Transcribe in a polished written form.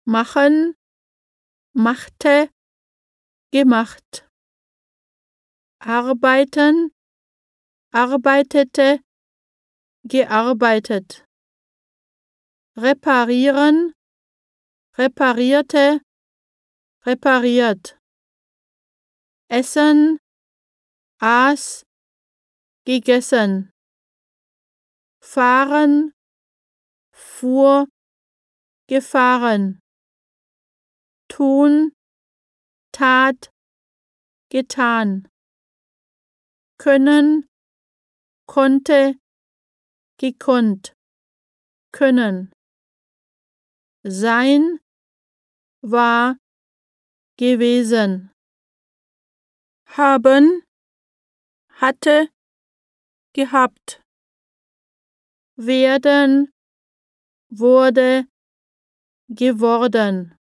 machen, machte, gemacht. Arbeiten, arbeitete, gearbeitet. Reparieren, reparierte, repariert. Essen, aß, gegessen. Fahren, fuhr, gefahren. Tun, tat, getan. Können, konnte, gekonnt. Können. Sein, war, gewesen. Haben, hatte, gehabt. Werden, wurde, geworden.